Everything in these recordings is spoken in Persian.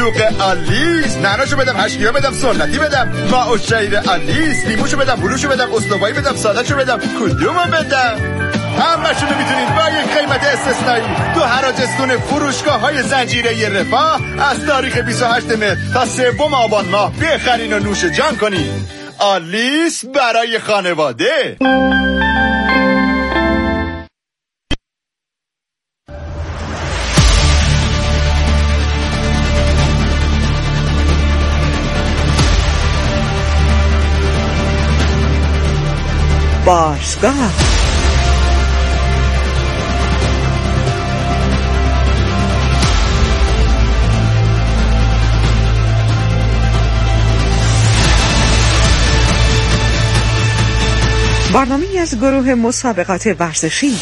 بلوغ آلیس، نعناشو بدم، هشکیا بدم، سنتی بدم، ماء الشعیر آلیس، لیموشو بدم، بلوشو بدم، استوایی بدم، سادهشو بدم، کدومو بدم؟ همشونو میتونید با یک قیمت استثنایی تو حراجستون فروشگاه‌های زنجیره رفاه از تاریخ 28 مهر تا 3 آبان ماه بخرین و نوش جان کنید. آلیس برای خانواده. باشگاه برنامه‌ای از گروه مسابقات ورزشی.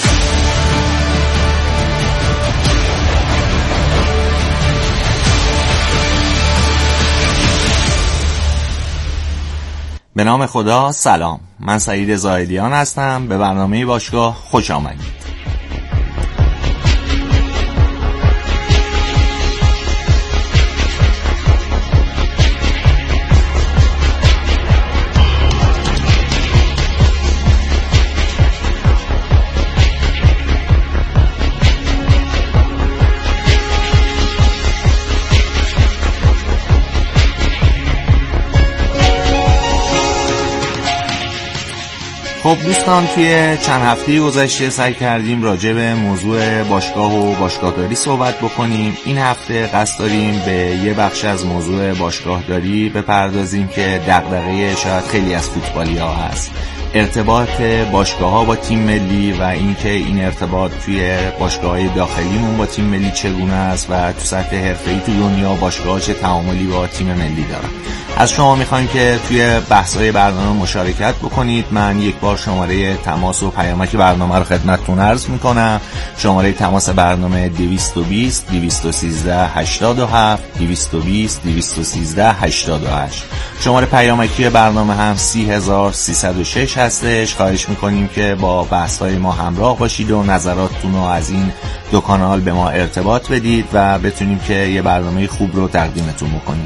به نام خدا. سلام، من سعید زاهدیان هستم. به برنامه باشگاه خوش آمدید. خب دوستان، توی چند هفته گذشته سعی کردیم راجع به موضوع باشگاه و باشگاهداری صحبت بکنیم. این هفته قصد داریم به یه بخش از موضوع باشگاهداری بپردازیم که دغدغه شاید خیلی از فوتبالی‌ها هست: ارتباط باشگاه‌ها با تیم ملی و اینکه این ارتباط توی باشگاه‌های داخلیمون با تیم ملی چگونه است و تو سطح حرفه‌ای تو دنیا باشگاه‌ها چه تعاملی با تیم ملی دارن. از شما می‌خوایم که توی بحث‌های برنامه مشارکت بکنید. من یک بار شماره تماس و پیامک برنامه رو خدمتتون عرض می‌کنم. شماره تماس برنامه 220 213 87 220 213 88. شماره پیامکی برنامه هم 30306 هستش. خواهش میکنیم که با بحث‌های ما همراه باشید و نظراتتون رو از این دو کانال به ما ارتباط بدید و بتونیم که یه برنامه خوب رو تقدیمتون بکنیم.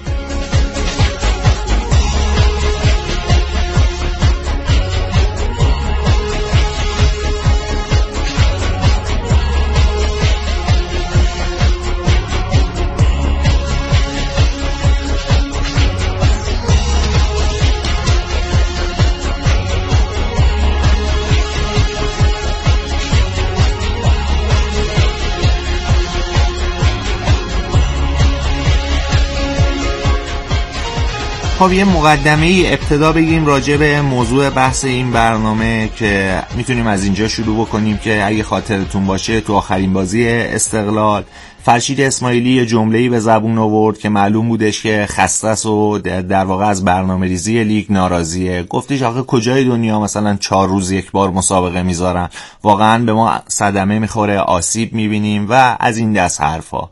خب یه مقدمه ابتدا بگیم راجع به موضوع بحث این برنامه که میتونیم از اینجا شروع بکنیم که اگه خاطرتون باشه تو آخرین بازی استقلال فرشید اسماعیلی یه جمله‌ای به زبون آورد که معلوم بودش که خسته است و در واقع از برنامه‌ریزی لیگ ناراضیه. گفتش آخه کجای دنیا مثلا 4 روز یک بار مسابقه میذارن، واقعا به ما صدمه میخوره، آسیب میبینیم و از این دست حرفا.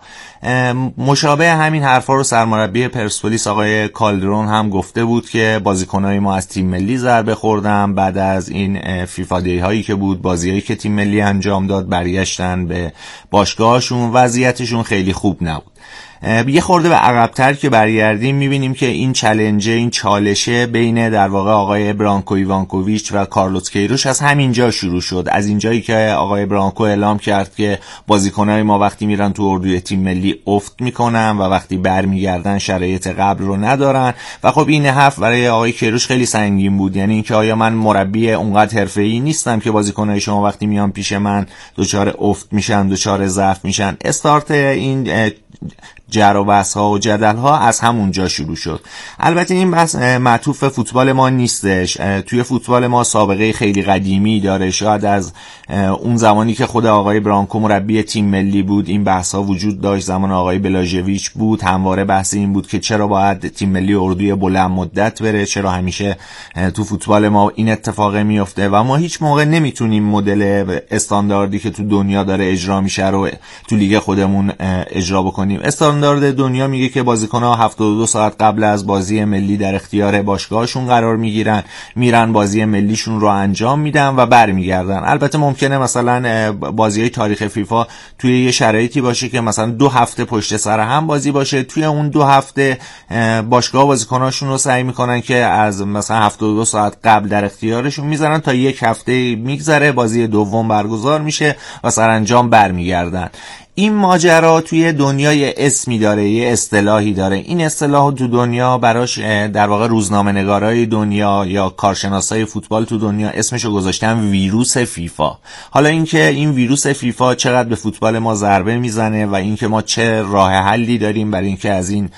مشابه همین حرفا رو سرمربی پرسپولیس آقای کالدرون هم گفته بود که بازیکنای ما از تیم ملی ضربه خوردن. بعد از این فیفا دی هایی که بود، بازیایی که تیم ملی انجام داد، برگشتن به باشگاهشون، وضعیتشون خیلی خوب نبود. یه خورده به عقب‌تر که برگردیم میبینیم که این چالنج، این چالشه بین در واقع آقای برانکو ایوانکوویچ و کارلوس کیروش از همینجا شروع شد. از اینجایی که آقای برانکو اعلام کرد که بازیکنای ما وقتی میرن تو اردوی تیم ملی افت میکنن و وقتی برمیگردن شرایط قبل رو ندارن. و خب این حرف برای آقای کیروش خیلی سنگین بود، یعنی اینکه آیا من مربی اونقدر حرفه‌ای نیستم که بازیکنای شما وقتی میان پیش من دچار افت میشن، دچار ضعف میشن. استارت این جر و بحث ها و جدل ها از همونجا شروع شد. البته این بحث معطوف فوتبال ما نیستش. توی فوتبال ما سابقه خیلی قدیمی داره. شاید از اون زمانی که خود آقای برانکو مربی تیم ملی بود این بحث ها وجود داشت. زمان آقای بلاژویچ بود، همواره بحث این بود که چرا باید تیم ملی اردوی بلند مدت بره، چرا همیشه تو فوتبال ما این اتفاق میفته و ما هیچ موقع نمیتونیم مدل استانداردی که تو دنیا داره اجرا میشه رو تو لیگ خودمون اجرا بکنیم. بکنیم. استاندارد دنیا میگه که بازیکن‌ها 72 ساعت قبل از بازی ملی در اختیار باشگاهشون قرار میگیرن، میرن بازی ملیشون رو انجام میدن و برمیگردن. البته ممکنه مثلا بازی‌های تاریخ فیفا توی یه شرایطی باشه که مثلا 2 هفته پشت سر هم بازی باشه، توی اون 2 هفته باشگاه بازیکناشون رو سعی میکنن که از مثلا 72 ساعت قبل در اختیارشون میذارن تا 1 هفته میگذره، بازی دوم برگزار میشه و سرانجام برمیگردن. این ماجرا توی دنیای اسمی داره، یه اصطلاحی داره. این اصطلاح تو دنیا براش در واقع روزنامه‌نگارای دنیا یا کارشناسای فوتبال تو دنیا اسمشو گذاشتن ویروس فیفا. حالا اینکه این ویروس فیفا چقدر به فوتبال ما ضربه میزنه و اینکه ما چه راه حلی داریم برای اینکه از این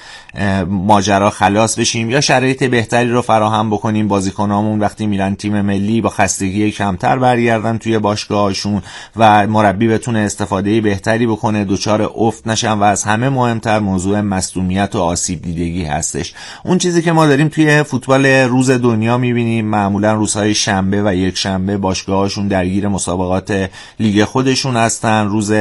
ماجرا خلاص بشیم یا شرایط بهتری رو فراهم بکنیم بازیکنامون وقتی میرن تیم ملی با خستگی کمتر برگردن توی باشگاهشون و مربی بتونه استفاده بهتری بکنه، دچار افت نشن، و از همه مهمتر موضوع مصدومیت و آسیب دیدگی هستش. اون چیزی که ما داریم توی فوتبال روز دنیا میبینیم معمولا روزهای شنبه و یک شنبه باشگاهاشون درگیر مسابقات لیگ خودشون هستن. روز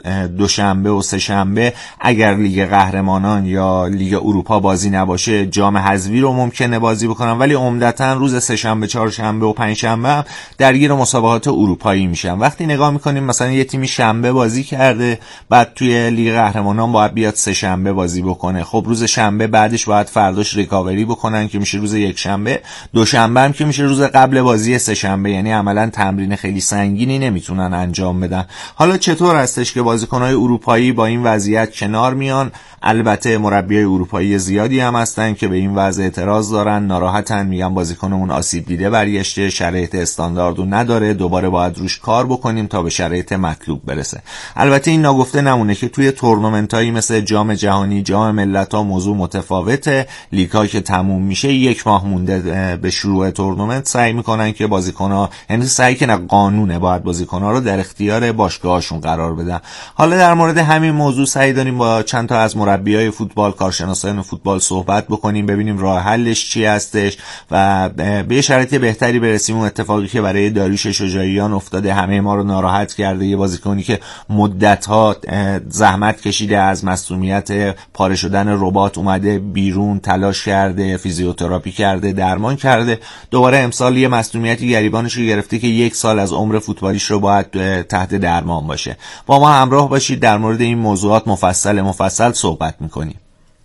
دوشنبه و سه شنبه اگر لیگ قهرمانان یا لیگ اروپا بازی نباشه جام حذفی رو ممکنه بازی بکنن، ولی عمدتاً روز سه شنبه، چهار شنبه و پنج شنبه هم درگیر مسابقات اروپایی میشن. وقتی نگاه میکنیم مثلا یه تیمی شنبه بازی کرده، بعد توی لیگ قهرمانان باید بیاد سه شنبه بازی بکنه. خب روز شنبه بعدش باید فرداش ریکاوری بکنن که میشه روز یک شنبه، دوشنبه هم که میشه روز قبل بازی سه شنبه. یعنی عملاً تمرین خیلی سنگینی نمیتونن انجام بدن. حالا چطور هستش که بازیکن‌های اروپایی با این وضعیت کنار میان؟ البته مربیای اروپایی زیادی هم هستن که به این وضع اعتراض دارن، ناراحتن، میگن بازیکنمون آسیب دیده برگشته، شرایط استانداردو نداره، دوباره باید روش کار بکنیم تا به شرایط مطلوب برسه. البته این ناگفته نمونه که توی تورنمنتایی مثل جام جهانی، جام ملت‌ها موضوع متفاوته. لیگ‌ها که تموم میشه 1 ماه مونده به شروع تورنمنت سعی میکنن که بازیکن‌ها، یعنی سعی که نه قانونه، باید بازیکن‌ها رو در اختیار باشگاهشون قرار بدن. حالا در مورد همین موضوع سعی داریم با چند تا از مربیای فوتبال، کارشناسان فوتبال صحبت بکنیم، ببینیم راه حلش چی هستش و به شرایط بهتری برسیم. اون اتفاقی که برای داریوش شجاعیان افتاده همه ما رو ناراحت کرده. یه بازیکنی که مدت‌ها زحمت کشیده، از مسئولیت پاره شدن رباط اومده بیرون، تلاش کرده، فیزیوتراپی کرده، درمان کرده، دوباره امسال یه مسئولیتی گریبانش رو گرفته که 1 سال از عمر فوتبالیش رو باید تحت درمان باشه. با ما همراه باشید، در مورد این موضوعات مفصل صحبت میکنیم.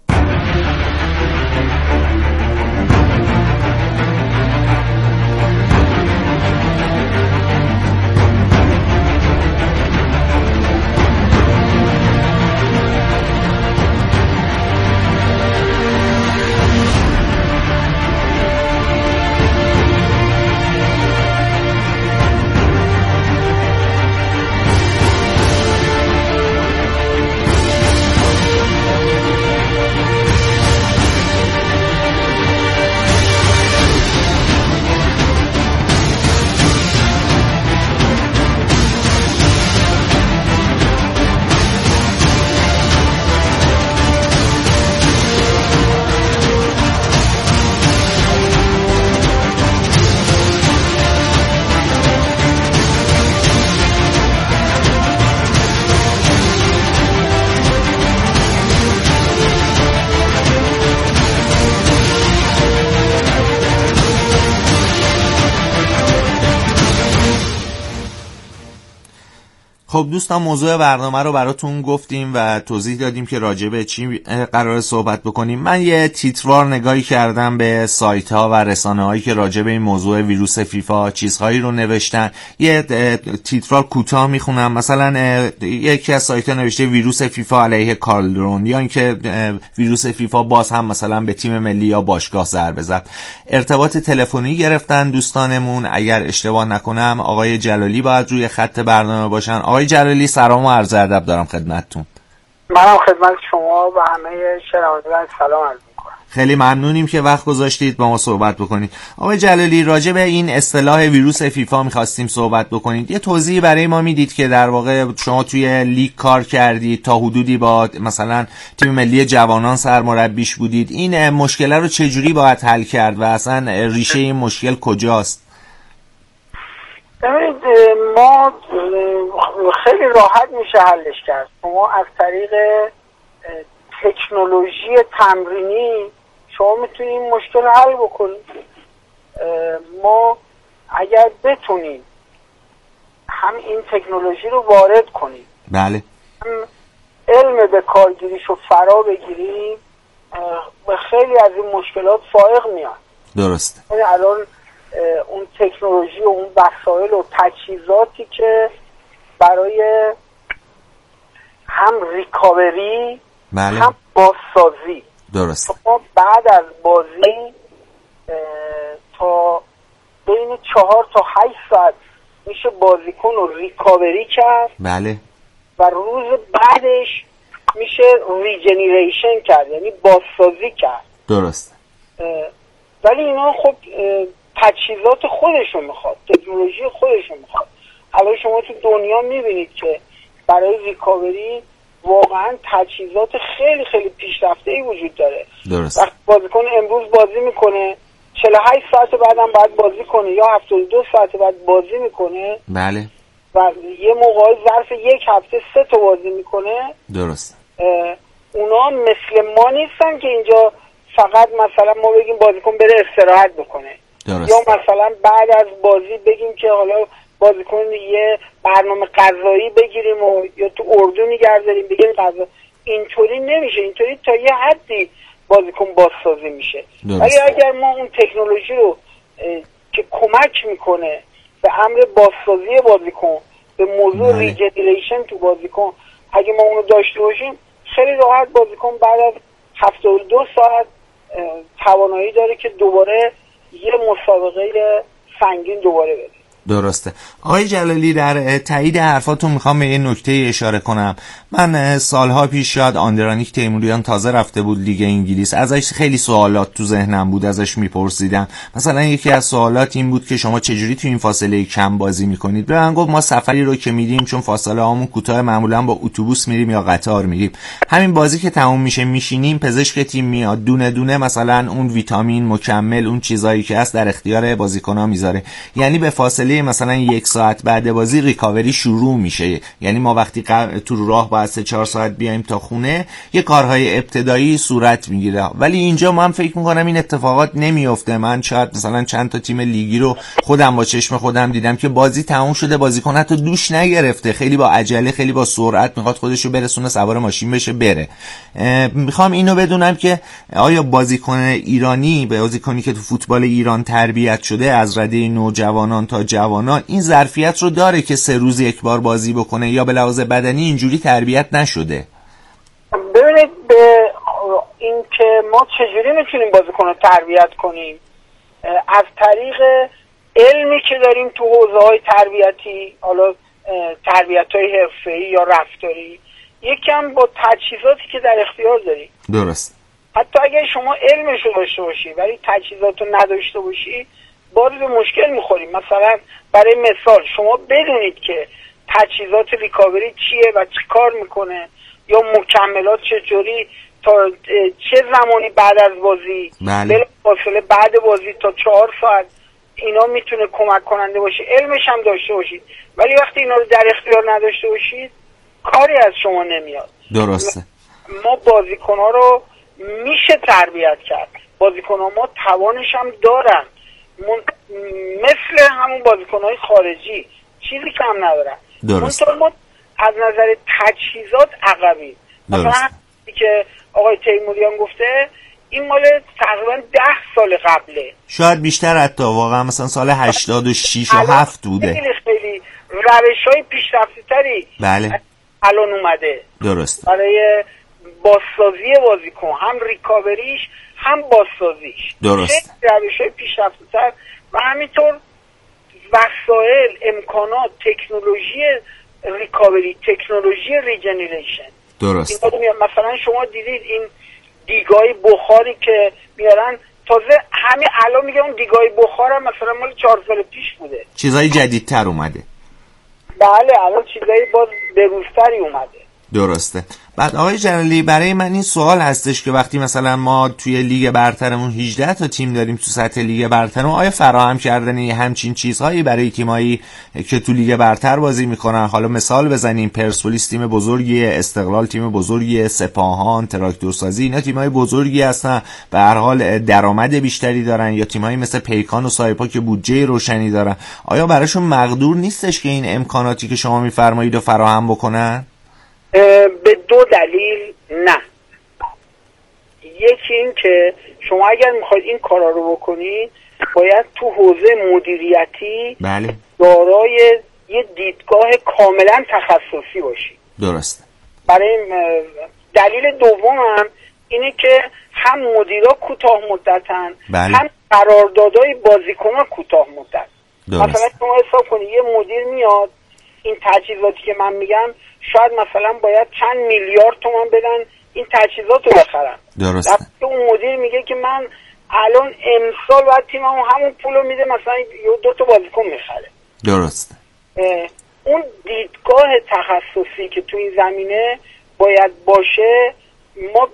خب دوستان، موضوع برنامه رو براتون گفتیم و توضیح دادیم که راجع به چی قراره صحبت بکنیم. من یه تیتروار نگاهی کردم به سایت ها و رسانه هایی که راجع به این موضوع ویروس فیفا چیزهایی رو نوشتن. یه تیتروار کوتاه میخونم. مثلا یکی از سایت ها نوشته ویروس فیفا علیه کالدرون، یا اینکه ویروس فیفا باز هم مثلا به تیم ملی یا باشگاه ضربه زد. ارتباط تلفنی گرفتن دوستانمون، اگر اشتباه نکنم آقای جلالی باید روی خط برنامه باشن. آقای جلالی سلام و عرض ادب دارم خدمتتون. منم خدمت شما و همه شنوندگان سلام عرض می‌کنم. خیلی ممنونیم که وقت گذاشتید با ما صحبت بکنید. آقای جلالی، راجع به این اصطلاح ویروس فیفا می‌خواستیم صحبت بکنید. یه توضیح برای ما میدید که در واقع شما توی لیگ کار کردید، تا حدودی با مثلا تیم ملی جوانان سرمربیش بودید. این مشکل رو چجوری باید حل کرد و اصلا ریشه این مشکل کجاست؟ ببینید، خیلی راحت میشه حلش کرد. شما از طریق تکنولوژی تمرینی شما میتونید این مشکل حل بکنید. ما اگر بتونیم هم این تکنولوژی رو وارد کنیم، بله، هم علم به کارگیریش رو فرا بگیریم، به خیلی از این مشکلات فائق میاد. درسته. الان اون تکنولوژی و اون وسایل و تجهیزاتی که برای هم ریکاوری، بله، هم بازسازی، درسته، شما بعد از بازی تا بین 4 تا 8 ساعت میشه بازیکن رو ریکاوری کرد. بله، و روز بعدش میشه ریجنریشن کرد، یعنی بازسازی کرد. درسته. ولی اینا خب تجهیزات خودشون میخواد، تکنولوژی خودشون میخواد. الان شما تو دنیا میبینید که برای ریکاوری واقعا تجهیزات خیلی خیلی پیشرفته‌ای وجود داره. درسته. وقتی بازیکن امروز بازی میکنه 48 ساعت بعدم باید بازی کنه یا 72 ساعت بعد بازی میکنه. بله. و یه موقعی ظرف یک هفته 3 تا بازی میکنه. درسته. اونا مثل ما نیستن که اینجا فقط مثلا ما بگیم بازیکن بره استراحت بکنه. درسته. یا مثلا بعد از بازی بگیم که حالا بازیکن یه برنامه غذایی بگیریم و یا تو اردو نگه داریم بگیم غذا. اینطوری نمیشه. اینطوری تا یه حدی بازیکن بازسازی میشه. ولی اگر ما اون تکنولوژی رو که کمک میکنه به امر بازسازی بازیکن، به موضوع ریجنریشن تو بازیکن، اگه ما اونو داشته باشیم خیلی راحت بازیکن بعد از 72 ساعت توانایی داره که دوباره یه مسابقه سنگین دوباره بده. درسته. آقای جلالی، در تایید حرفاتون میخوام به یه نکته اشاره کنم. من سالها پیش شاید آندرانیک تیموریان تازه رفته بود لیگ انگلیس، ازش خیلی سوالات تو ذهنم بود، ازش میپرسیدم. مثلا یکی از سوالات این بود که شما چجوری تو این فاصله کم بازی میکنید؟ به من گفت ما سفری رو که میریم چون فاصله هامون کوتاه معمولا با اتوبوس میریم یا قطار میریم، همین بازی که تموم میشه میشینیم، پزشک تیم میاد دونه دونه مثلا اون ویتامین مکمل اون چیزایی که هست در اختیار بازیکن‌ها میذاره. یعنی به فاصله مثلا 1 ساعت بعد بازی ریکاوری شروع میشه. یعنی ما وقتی تو راه باید 3-4 ساعت بیایم تا خونه، یه کارهای ابتدایی صورت میگیره. ولی اینجا من فکر میکنم این اتفاقات نمیفته. من شاید مثلا چند تا تیم لیگی رو خودم با چشم خودم دیدم که بازی تموم شده، بازیکن حتی دوش نگرفته، خیلی با عجله، خیلی با سرعت میخواد خودش رو برسونه سوار ماشین بشه بره. میخوام اینو بدونم که آیا بازیکن ایرانی، بازیکنی که تو فوتبال ایران تربیت شده از رده نوجوانان تا جوانان، این ظرفیت رو داره که 3 روز یک بار بازی بکنه یا به لحاظ بدنی اینجوری تربیت نشده؟ ببینید، به این که ما چجوری میتونیم بازیکن رو تربیت کنیم، از طریق علمی که داریم تو حوزه‌های تربیتی، حالا تربیت‌های حرفه‌ای یا رفتاری، یکم با تجهیزاتی که در اختیار داریم. درست. حتی اگر شما علمش رو داشته باشی ولی تجهیزات رو نداشته باشی باز به مشکل میخوریم. مثلا برای مثال شما بدونید که تجهیزات ریکاوری چیه و چی کار میکنه، یا مکملات چجوری تا چه زمانی بعد از بازی، بله، فاصله بعد بازی تا 4 ساعت اینا میتونه کمک کننده باشه. علمش هم داشته باشید ولی وقتی اینا رو در اختیار نداشته باشید کاری از شما نمیاد. درسته. ما بازیکن‌ها رو میشه تربیت کرد، بازیکن‌ها ما توانش هم دارن، مثل همون بازیکن‌های خارجی چیزی کم ندارن. درسته. ما از نظر تجهیزات عقبیم. مثلا که آقای تیموریان گفته این مال تقریبا 10 سال قبله، شاید بیشتر، حتی واقعا مثلا سال 86 و 7 بوده. خیلی روش‌های پیشرفته‌تری بله الان اومده. درست. برای بازسازی بازیکن، هم ریکاوریش هم بازسازیش. درست. روش‌های پیشرفته‌تر و همینطور وسایل، امکانات، تکنولوژی ریکاوری، تکنولوژی ریجنریشن. درست. مثلا شما دیدید این دیگای بخاری که میارن، تازه همین الان میگم اون دیگای بخار هم مثلا مال 4 سال پیش بوده، چیزای جدیدتر اومده. بله الان چیزای باز بروزتری اومده. درسته. بعد آقای جلالی برای من این سوال هستش که وقتی مثلا ما توی لیگ برترمون 18 تا تیم داریم تو سطح لیگ برترمون، آیا فراهم کردن همچین چیزهایی برای تیمایی که تو لیگ برتر بازی میکنن، حالا مثال بزنیم پرسپولیس تیم بزرگی، استقلال تیم بزرگی، سپاهان، تراکتورسازی، اینا تیمای بزرگی هستن، به هر حال درآمد بیشتری دارن، یا تیمایی مثل پیکان و سایپا که بودجه روشنی دارن، آیا براشون مقدور نیستش که این امکاناتی که شما میفرمایید رو فراهم بکنن؟ به دو دلیل نه. یکی این که شما اگر میخواید این کارا رو بکنید باید تو حوزه مدیریتی بله دارای یه دیدگاه کاملا تخصصی باشید. درسته. برای دلیل دومم اینه که هم مدیرا کوتاه مدتن، بله. هم قراردادهای بازیکن‌ها کوتاه مدت. درست. مثلا شما حساب کنید یه مدیر میاد این تجهیزاتی که من میگم شاید مثلا باید چند میلیارد تومان بدن این تجهیزات رو بخرن. درسته. اون مدیر میگه که من الان امسال باید تیمم همون پولو میده مثلا 2 بازیکن میخره. درسته. اون دیدگاه تخصصی که تو این زمینه باید باشه، ما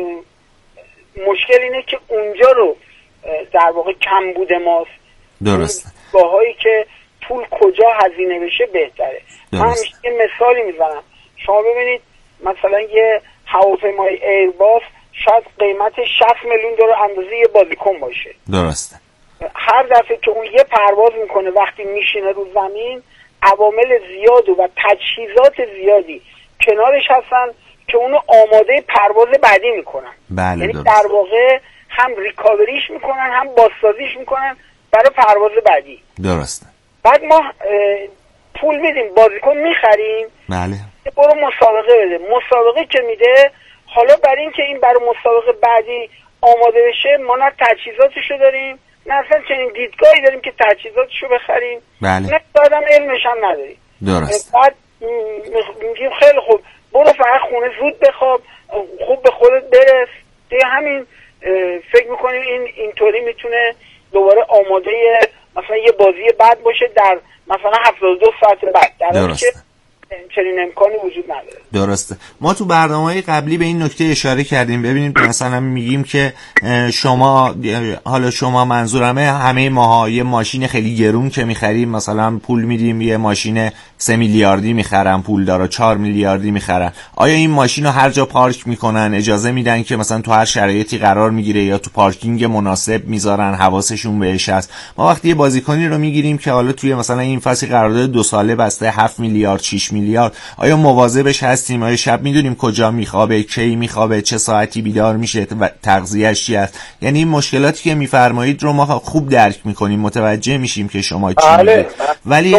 مشکل اینه که اونجا رو در واقع کم بوده ماست. درسته. دیدگاه‌هایی که پول کجا هزینه بشه بهتره. من همیشه یه مثالی میزنم، شما ببینید مثلا یه هواپیمای ایرباس شاید قیمت 60 میلیون دلار اندازه یه بازیکن باشه. درسته. هر دفعه که اون یه پرواز میکنه وقتی میشینه رو زمین عوامل زیاد و تجهیزات زیادی کنارش هستن که اونو آماده پرواز بعدی میکنن. بله. یعنی درسته. در واقع هم ریکاوریش میکنن هم بازسازیش میکنن برای پرواز بعدی. درسته. بعد ما پول میدیم بازیکن میخریم، بله. برو مسابقه بده. مسابقه که میده حالا برای اینکه این برای مسابقه بعدی آماده بشه ما نه تجهیزاتشو داریم نه اصلا چنین دیدگاهی داریم که تجهیزاتشو بخریم. بله. نه آدم علمش هم نداریم. درست. بعد میگیم خیلی خوب برو فقط خونه زود بخواب، خوب به خودت برس. دیگه همین فکر میکنیم اینطوری میتونه دوباره آماده مثلا یه بازی بعد باشه در مثلا 72 ساعت بعد، در حالی که چنین امکانی وجود نداره. درسته. ما تو برنامه‌های قبلی به این نکته اشاره کردیم. ببینید مثلا میگیم که شما، حالا شما منظورمه همه ماها یه ماشین خیلی گرون که میخریم مثلا پول میدیم یه ماشین 3 میلیاردی میخرن، پول داره 4 میلیاردی میخرن. آیا این ماشین رو هر جا پارک میکنن، اجازه میدن که مثلا تو هر شرایطی قرار میگیره یا تو پارکینگ مناسب میذارن، حواسشون بهش هست؟ ما وقتی یه بازیکنی رو میگیریم که حالا توی مثلا این فصل قرارداد 2 ساله بسته 7 میلیارد 6 میلیارد، آیا مواظبش هستیم؟ آیا شب میدونیم کجا میخوابه، کی میخوابه، چه ساعتی بیدار میشه و تغذیه‌اش چی است؟ یعنی این مشکلاتی که میفرمایید رو ما خوب درک میکنیم، متوجه میشیم که شما چی میگید. ولی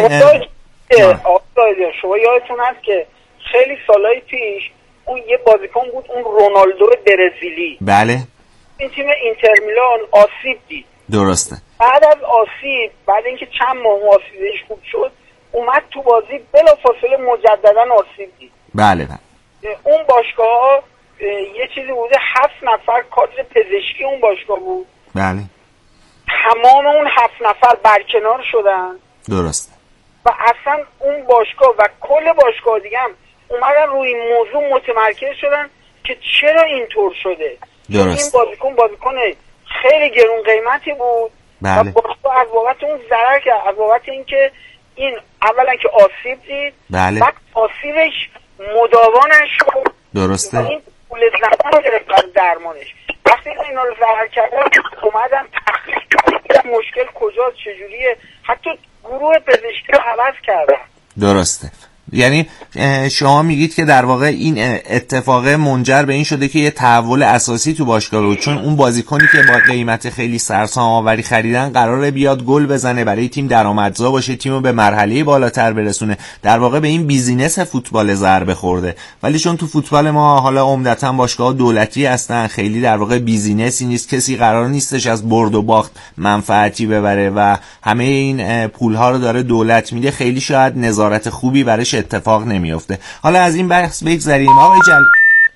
شما یادتون هست که خیلی سالهای پیش اون یه بازیکن بود، اون رونالدو برزیلی. بله. این تیم اینتر میلان آسیب دید. درسته. بعد از آسیب، بعد اینکه چند ماه آسیبش خوب شد، اومد تو بازی بلافاصله مجددا آسیب دید. بله. اون باشگاه یه چیزی بوده 7 نفر کادر پزشکی اون باشگاه بود. بله. تمام اون 7 نفر برکنار شدن. درسته. و اصلا اون باشگاه و کل باشگاه دیگه هم اومدن روی این موضوع متمرکز شدن که چرا اینطور شده. درست. این بازیکن خیلی گرون قیمتی بود. بله. و باشگاه از بابت اون ضرر کرد، از بابت اینکه این اولا که آسیب دید. بله. بعد آسیبش مداوا نشد. درسته. این پول زمان گرفت برای درمانش. وقتی اینا رو ضرر کردن اومدن تحقیق کردن مشکل کجاست چجوریه، حتی گروه پزشکی رو عوض کردن. درسته. یعنی شما میگید که در واقع این اتفاق منجر به این شده که یه تحول اساسی تو باشگاه بود، چون اون بازیکنی که با قیمت خیلی سرسام آوری خریدن قراره بیاد گل بزنه، برای تیم درآمدزا باشه، تیمو به مرحله بالاتر برسونه، در واقع به این بیزینس فوتبال ضربه خورده. ولی چون تو فوتبال ما حالا عمدتاً باشگاه دولتی هستن، خیلی در واقع بیزینسی نیست، کسی قرار نیستش از برد و باخت منفعتی ببره و همه این پولها رو داره دولت میده، خیلی شاید نظارت خوبی برش اتفاق نمیفته. حالا از این بحث بگذریم.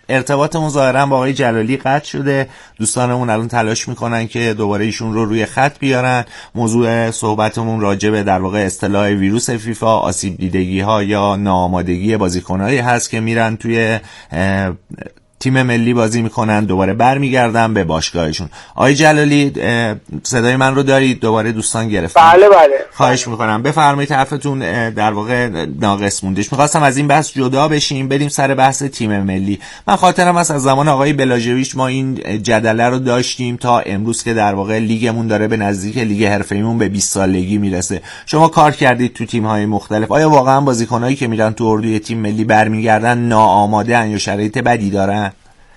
ارتباطمون ظاهرا با آقای جلالی قطع شده. دوستانمون الان تلاش میکنن که دوباره ایشون رو روی خط بیارن. موضوع صحبتمون راجع به در واقع اصطلاح ویروس فیفا، آسیب دیدگی ها یا ناآمادگی بازیکنایی هست که میرن توی تیم ملی بازی میکنن، دوباره برمیگردن به باشگاهشون. آقای جلالی صدای من رو دارید؟ دوباره دوستان گرفتن. بله بله. خواهش میکنم بفرمایید، حرفتون در واقع ناقص موندش. میخواستم از این بحث جدا بشیم، بریم سر بحث تیم ملی. من خاطرم هست از زمان آقای بلاژویچ ما این جدله رو داشتیم تا امروز که در واقع لیگمون داره به نزدیک لیگ حرفه‌ایمون به 20 سالگی میرسه. شما کار کردید تو تیم‌های مختلف، آیا واقعا بازیکنایی که میرن تو اردوی تیم ملی برمیگردن ناآماده ان یا شرایط بدی دارن؟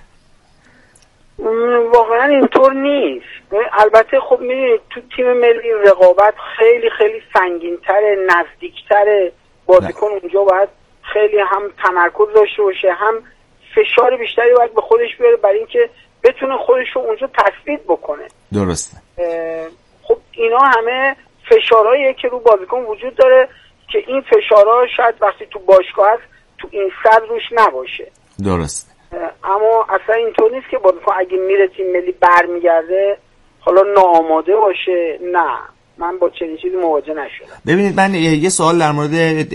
واقعا اینطور نیست. البته خب میدونید تو تیم ملی رقابت خیلی خیلی سنگین‌تره، نزدیک‌تره. بازیکن اونجا باید خیلی هم تمرکز داشته باشه، هم فشار بیشتری باید به خودش بیاره برای اینکه بتونه خودش رو اونجا تثبیت بکنه. درسته. خب اینا همه فشارهاییه که رو بازیکن وجود داره که این فشارها شاید وقتی تو باشگاه هست تو این صد روش نباشه. درسته. اما اصلا اینطور نیست که بازیکن اگه میره تیم ملی برمیگرده حالا ناآماده باشه. نه، من با چنین چیزی مواجه نشدم. ببینید من یه سوال در مورد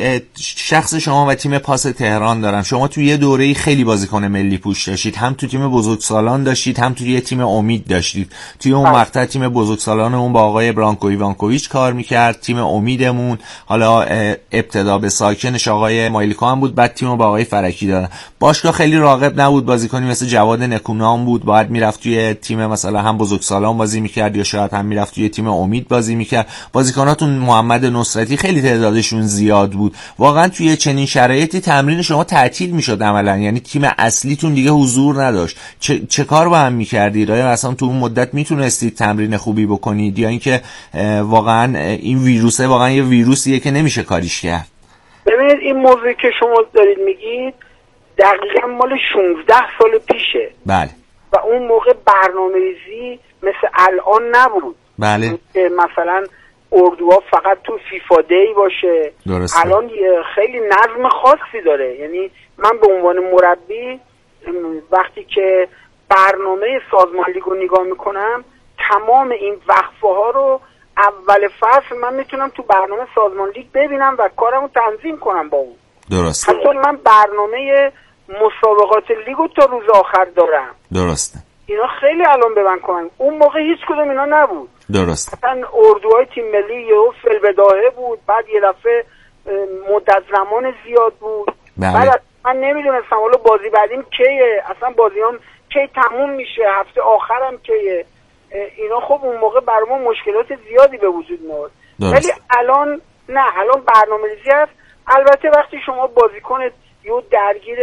شخص شما و تیم پاس تهران دارم. شما توی یه دوره‌ای خیلی بازیکن ملی پوش داشتید، هم تو تیم بزرگسالان داشتید، هم توی یه تیم امید داشتید. توی اون مقطع تیم بزرگسالانمون با آقای برانکو ایوانکوویچ کار می‌کرد، تیم امیدمون حالا ابتدا به ساکنش آقای مایلیکو هم بود، بعد تیمو با آقای فرکی دادن. باشگاه خیلی راغب نبود، بازیکنی مثل جواد نکونام بود، باید میرفت توی تیم مثلا هم بزرگسالان بازی می‌کرد یا شاید هم میرفت توی تیم امید بازی می‌کرد. بازیکناتون محمد نصرتی خیلی تعدادشون زیاد بود. واقعا توی چنین شرایطی تمرین شما تعطیل میشد عملا، یعنی تیم اصلیتون دیگه حضور نداشت. چه کار با هم میکردید؟ آیا اصلا تو اون مدت میتونستید تمرین خوبی بکنید یا اینکه واقعا این ویروسه واقعا یه ویروسیه که نمیشه کاریش کرد؟ ببینید این موضوعی که شما دارید میگید دقیقاً مال 16 سال پیشه. بله. و اون موقع برنامه‌ریزی مثل الان نبود. بله. مثلا اردوها فقط تو فیفا دی باشه. درسته. الان خیلی نظم خاصی داره. یعنی من به عنوان مربی وقتی که برنامه سازمان لیگ رو نگاه میکنم تمام این وقفه ها رو اول فصل من میتونم تو برنامه سازمان لیگ ببینم و کارمو تنظیم کنم با اون. درسته. حتی من برنامه مسابقات لیگ رو تا روز آخر دارم. درسته. اینا خیلی الان به من کمک. اون موقع هیچ کدوم اینا نبود. درست. مثلا اردوهای تیم ملی یهو فی‌البداهه بود، بعد یه دفعه مدت زمان زیاد بود. بله. بعد من نمیدونستم حالا بازی بعدیم کیه، اصلا بازیام کی تموم میشه، هفته آخرم کیه. اینا خب اون موقع برای ما مشکلات زیادی به وجود میاد. ولی الان نه، الان برنامه‌ریزی هست. البته وقتی شما بازیکن یه درگیر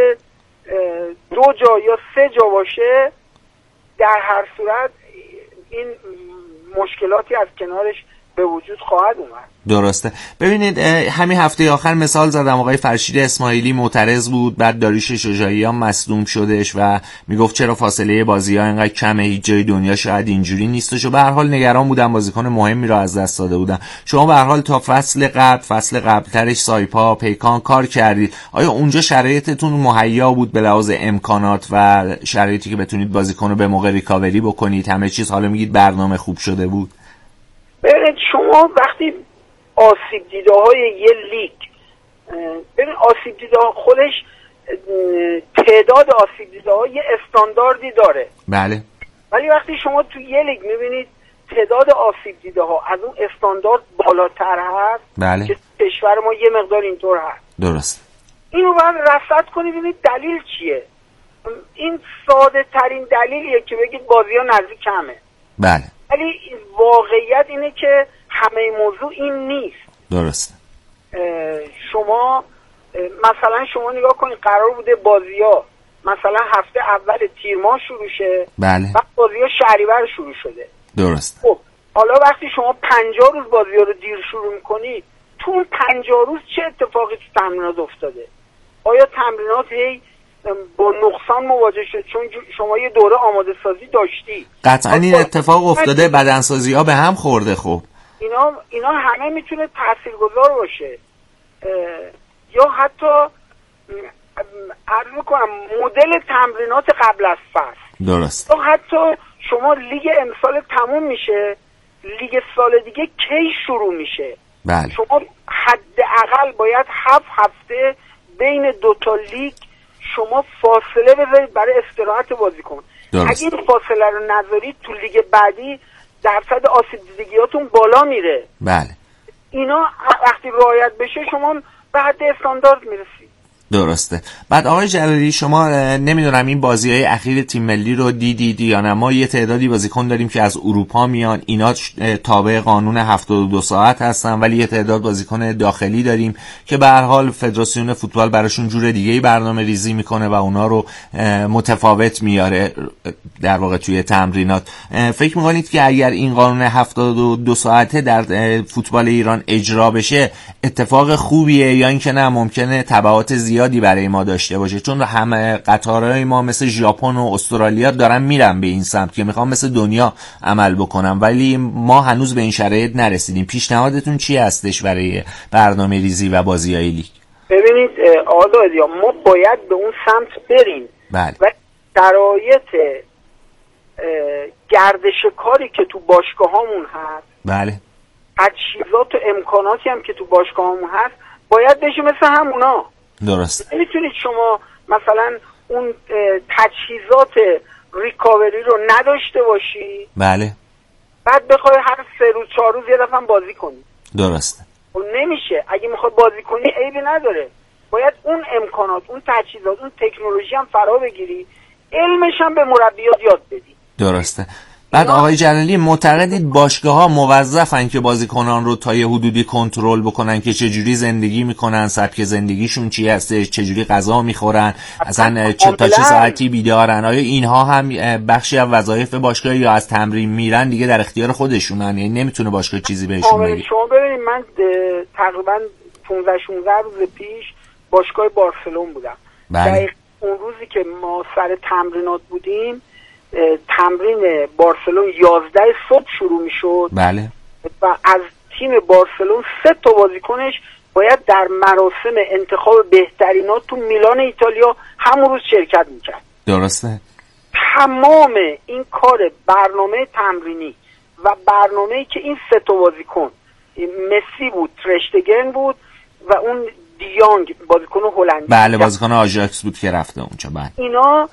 2 جا یا 3 جا باشه در هر صورت این مشکلاتی از کنارش به وجود خواهد اومد. درسته. ببینید همین هفته آخر مثال زدم، آقای فرشید اسماعیلی معترض بود، بعد داریوش شجاعیان مصدوم شدش و میگفت چرا فاصله بازی‌ها اینقدر کمه، هیچ جای دنیا شاید اینجوری نیستش و به هر حال نگران بودن، بازیکن مهمی رو از دست داده بودن. شما به هر حال تا فصل قبلترش سایپا پیکان کار کردید. آیا اونجا شرایطتون مهیا بود به لحاظ امکانات و شرایطی که بتونید بازیکن رو به موقع ریکاوری بکنید؟ همه چیز حالا میگید برنامه خوب شده بود؟ ببینید شما وقتی آسیب دیده های یه لیگ، ببین آسیب دیده ها خودش تعداد آسیب دیده ها یه استانداردی داره. بله. ولی وقتی شما تو یه لیگ میبینید تعداد آسیب دیده ها از اون استاندارد بالاتر هست، بله، که کشور ما یه مقدار اینطور هست. درست. اینو باید رصد کنید ببینید دلیل چیه. این ساده ترین دلیلیه که بگید بازی ها نزدیک کمه. بله. ولی واقعیت اینه که همه موضوع این نیست. درست. شما مثلا شما نگاه کنید قرار بوده بازی‌ها مثلا هفته اول تیر ماه شروع شه. بله. بعد بازی‌ها شهریور شروع شده. درست. خب حالا وقتی شما 50 روز بازی‌ها رو دیر شروع می‌کنی، تو اون 50 روز چه اتفاقی تو تمرینات افتاده؟ آیا تمرینات هی با نقصان مواجه شد چون شما یه دوره آماده سازی داشتی؟ قطعا این اتفاق افتاده، بدنسازی ها به هم خورده. خب اینا همه میتونه تاثیرگذار باشه. یا حتی عرض میکنم مدل تمرینات قبل از فصل. درست. تو حتی شما لیگ امسال تموم میشه، لیگ سال دیگه کی شروع میشه؟ بله. شما حداقل باید 7 هفته بین دوتا لیگ شما فاصله بذارید برای استراحت بازیکن. اگه این فاصله رو نذارید تو لیگ بعدی درصد آسیب دیدگیاتون بالا میره. بله. اینا وقتی رعایت بشه شما به حد استاندارد میرسید. درسته. بعد آقای جلالی شما نمیدونم این بازی‌های اخیر تیم ملی رو دیدید یا نه؟ ما یه تعدادی بازیکن داریم که از اروپا میان، اینا تابع قانون 72 ساعت هستن، ولی یه تعداد بازیکن داخلی داریم که به هر حال فدراسیون فوتبال براشون جور دیگه‌ای برنامه‌ریزی میکنه و اونا رو متفاوت میاره در واقع توی تمرینات. فکر می‌کنید که اگر این قانون 72 ساعته در فوتبال ایران اجرا بشه اتفاق خوبیه یا اینکه نه ممکنه تبعات زیادی برای ما داشته باشه؟ چون همه قطارهای ما مثل ژاپن و استرالیا دارن میرن به این سمت که میخوام مثل دنیا عمل بکنم، ولی ما هنوز به این شرایط نرسیدیم. پیشنهادتون چی هستش برای برنامه ریزی و بازی‌های لیگ؟ ببینید آزادیا، ما باید به اون سمت بریم. بله. و شرایط گردش کاری که تو باشگاهامون هست، بله، تجهیزات و امکاناتی هم که تو باشگاهامون هست باید بشه مثل همونا. درست. نمیتونید شما مثلا اون تجهیزات ریکاوری رو نداشته باشی، بله، بعد بخوای هر 3 روز 4 روز یه دفعه بازی کنی. درسته. خب نمیشه. اگه میخوای بازی کنی عیبی نداره، باید اون امکانات، اون تجهیزات، اون تکنولوژی هم فرا بگیری، علمش هم به مربیات یاد بدی. درسته. بعد آقای جلالی معتقدید باشگاه‌ها موظفن که بازیکنان رو تا یه حدودی کنترل بکنن که چجوری زندگی میکنن، سبک زندگیشون چی هسته، چجوری غذا میخورن، اصلا تا چه ساعتی بیدارن؟ آیا اینها هم بخشی از وظایف باشگاه یا از تمرین میرن دیگه در اختیار خودشونن، یعنی نمیتونه باشگاه چیزی بهشون بگه؟ شما ببینید من تقریبا 15 16 روز پیش باشگاه بارسلون بودم. بله. اون روزی که ما سر تمرینات بودیم، تمرین بارسلون 11 صبح شروع میشد. بله. و از تیم بارسلون 3 تا بازیکنش باید در مراسم انتخاب بهترینات تو میلان ایتالیا همون روز شرکت میکرد. درسته. تمام این کار برنامه تمرینی و برنامه‌ای که این 3 تا بازیکن، مسی بود، ترشتگن بود و اون دیانگ بازیکن هلندی، بله بازیکن آژاکس بود که رفته اونجا، بله، اینا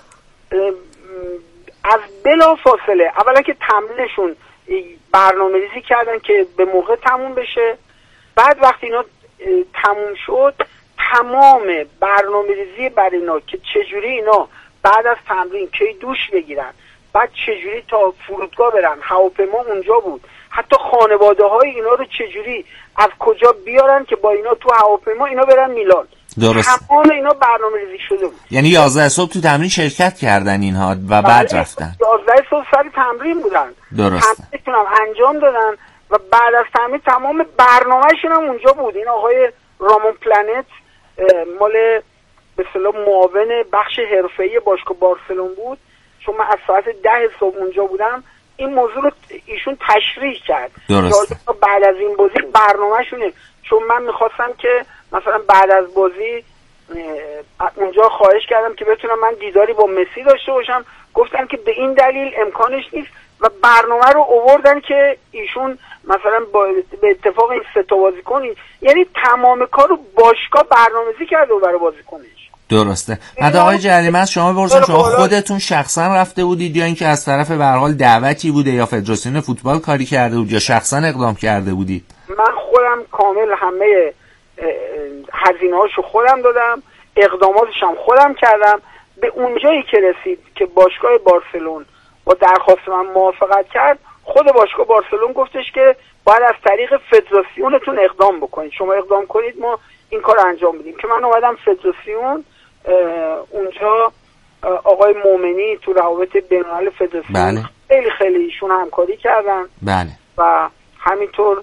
از بلا فاصله اولا که تمرینشون برنامه‌ریزی کردن که به موقع تموم بشه، بعد وقتی اینا تموم شد تمام برنامه‌ریزی برای اینا که چجوری اینا بعد از تمرین کی دوش بگیرن، بعد چجوری تا فرودگاه برن، هواپیما اونجا بود، حتی خانواده‌های اینا رو چجوری از کجا بیارن که با اینا تو هواپیما اینا برن میلان. درست. تمام اینا برنامه‌ریزی شده بود. یعنی 11 صبح تو تمرین شرکت کردن اینها و بعد رفتن. 11 صبح سر تمرین بودن. درست. تمرینشون هم انجام دادن و بعد از تمرین تمام برنامه‌شون هم اونجا بود. این آقای رامون پلنت مال به اصطلاح معاون بخش حرفه‌ای باشگاه بارسلون بود، چون من از ساعت 10 صبح اونجا بودم. این موضوع رو ایشون تشریح کرد. درسته. بعد از این بازی برنامه‌شونه، چون من می‌خواستم که مثلا بعد از بازی اونجا خواهش کردم که بتونم من دیداری با مسی داشته باشم، گفتن که به این دلیل امکانش نیست و برنامه رو آوردن که ایشون مثلا به اتفاق این 3 تا بازیکن، یعنی تمام کار رو باشگاه برنامه‌ریزی کرده و برای بازیکنش. درسته. بعد آقای جلالی من شما بپرسم، شما خودتون شخصا رفته بودید یا اینکه از طرف به هر حال دعوتی بوده یا فدراسیون فوتبال کاری کرده بود یا شخصا اقدام کرده بودید؟ من خودم کامل همه هزینه‌هاشو خودم دادم، اقداماتش هم خودم کردم. به اونجایی که رسید که باشگاه بارسلون با درخواست من موافقت کرد، خود باشگاه بارسلون گفتش که باید از طریق فدراسیونتون اقدام بکنید، شما اقدام کنید ما این کار انجام بدیم. که من اومدم فدراسیون، اونجا آقای مومنی تو روابط بین‌الملل فدراسیون خیلی خیلی ایشون همکاری کردن. بله. و همینطور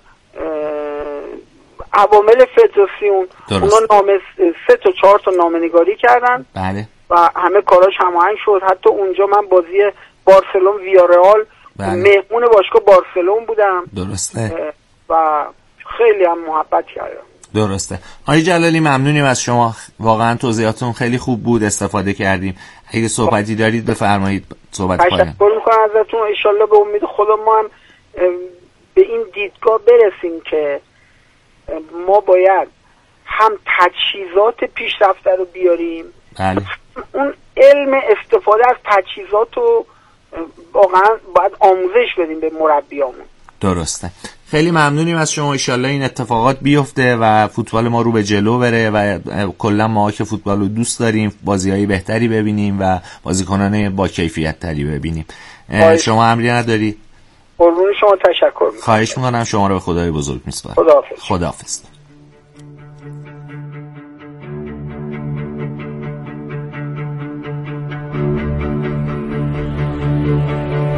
عوامل فدراسیون اونا 3 تا 4 تا نامه‌نگاری کردن. بله. و همه کاراش هماهنگ شد. حتی اونجا من بازی بارسلون ویارئال مهمون باشگاه بارسلون بودم. درسته. و خیلی هم محبت کردم. درسته. آقای جلالی ممنونیم از شما، واقعا توضیحاتون خیلی خوب بود، استفاده کردیم. اگه صحبتی دارید بفرمایید. صحبت کنید. تشکر میکنم ازتون. ان شاءالله به امید خدا ما هم به این دیدگاه برسیم که ما باید هم تجهیزات پیشرفته رو بیاریم، بله. اون علم استفاده از تجهیزات رو واقعا باید آموزش بدیم به مربیامون. درسته. خیلی ممنونیم از شما. ان شاءالله این اتفاقات بیفته و فوتبال ما رو به جلو بره و کلا ما که فوتبال رو دوست داریم بازی‌های بهتری ببینیم و بازیکنان با کیفیت تری ببینیم. شما امری نداری؟ قربون شما، تشکر می‌کنم. خواهش می‌کنم. شما رو به خدای بزرگ می‌سپارم. خداحافظ. خداحافظ.